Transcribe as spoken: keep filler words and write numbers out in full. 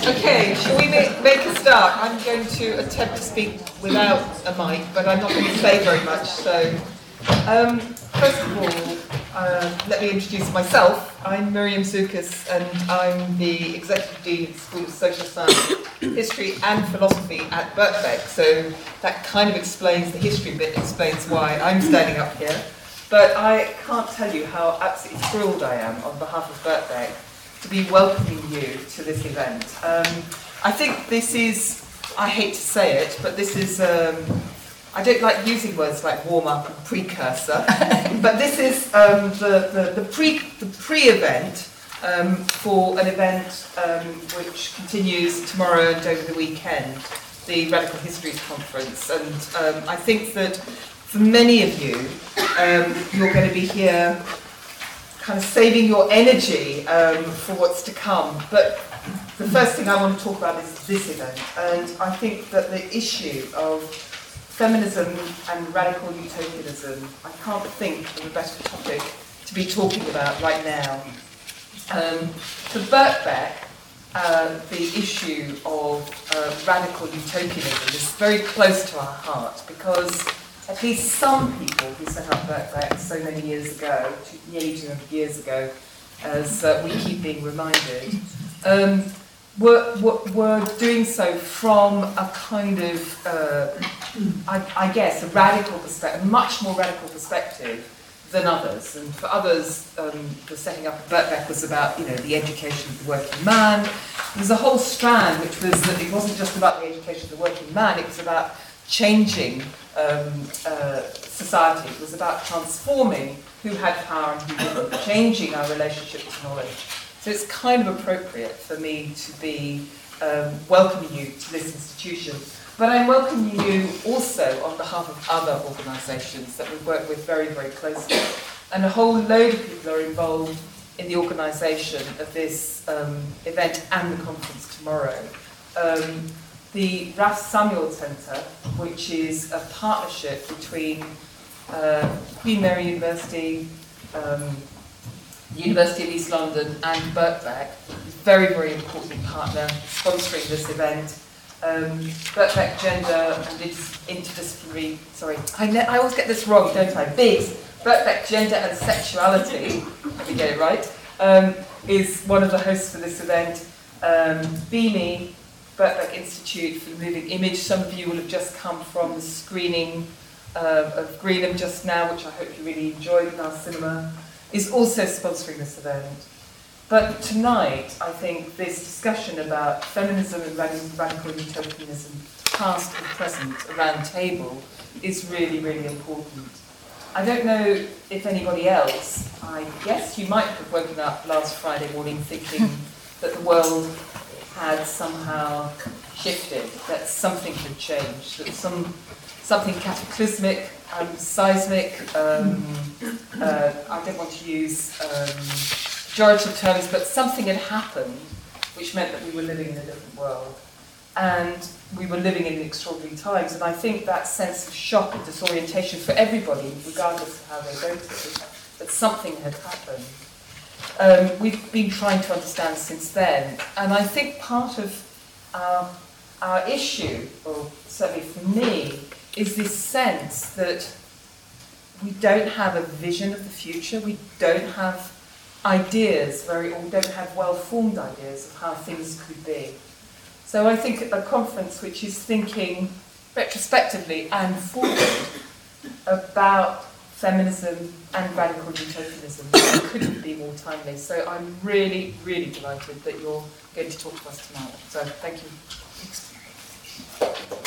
Okay, shall we make, make a start? I'm going to attempt to speak without a mic, but I'm not going to say very much. So, um, first of all, uh, let me introduce myself. I'm Miriam Soukas, and I'm the Executive Dean at the School of Social Science, History and Philosophy at Birkbeck. So that kind of explains the history bit, explains why I'm standing up here. But I can't tell you how absolutely thrilled I am on behalf of Birkbeck to be welcoming you to this event. Um, I think this is, I hate to say it, but this is, um, I don't like using words like warm-up and precursor, but this is um, the, the, the, pre, the pre-event um, for an event um, which continues tomorrow and over the weekend, the Radical Histories Conference. And um, I think that for many of you, um, you're going to be here kind of saving your energy um, for what's to come. But the first thing I want to talk about is this event. And I think that the issue of feminism and radical utopianism, I can't think of a better topic to be talking about right now. Um, for Birkbeck, uh, the issue of uh, radical utopianism is very close to our heart, because at least some people who set up Birkbeck so many years ago, two, nearly two hundred years ago, as uh, we keep being reminded, um, were, were, were doing so from a kind of, uh, I, I guess, a radical perspective, a much more radical perspective than others. And for others, um, the setting up of Birkbeck was about, you know, the education of the working man. There's a whole strand which was that it wasn't just about the education of the working man, it was about changing um, uh, society. It was about transforming who had power and who didn't, changing our relationship to knowledge. So it's kind of appropriate for me to be um, welcoming you to this institution. But I'm welcoming you also on behalf of other organisations that we work with very, very closely. And a whole load of people are involved in the organisation of this um, event and the conference tomorrow. Um, The Ralph Samuel Centre, which is a partnership between uh, Queen Mary University, um, the University of East London and Birkbeck, is a very, very important partner sponsoring this event. Um, Birkbeck Gender and Interdisciplinary, sorry, I, ne- I always get this wrong, don't I? BIGS, Birkbeck Gender and Sexuality, let me get it right, um, is one of the hosts for this event. Um, Beanie, Birkbeck Institute for the Moving Image. Some of you will have just come from the screening uh, of Greenham just now, which I hope you really enjoyed in our cinema, is also sponsoring this event. But tonight, I think this discussion about feminism and radical utopianism, past and present, around table, is really, really important. I don't know if anybody else, I guess you might have woken up last Friday morning thinking that the world had somehow shifted, that something had changed, that some something cataclysmic, um, seismic, um, uh, I don't want to use um, pejorative terms, but something had happened which meant that we were living in a different world. And we were living in extraordinary times, and I think that sense of shock and disorientation for everybody, regardless of how they voted, that something had happened. Um, we've been trying to understand since then, and I think part of our, our issue, or certainly for me, is this sense that we don't have a vision of the future, we don't have ideas, very, or we don't have well-formed ideas of how things could be. So I think a conference which is thinking retrospectively and forward about feminism and radical utopianism couldn't be more timely. So I'm really, really delighted that you're going to talk to us tonight. So thank you.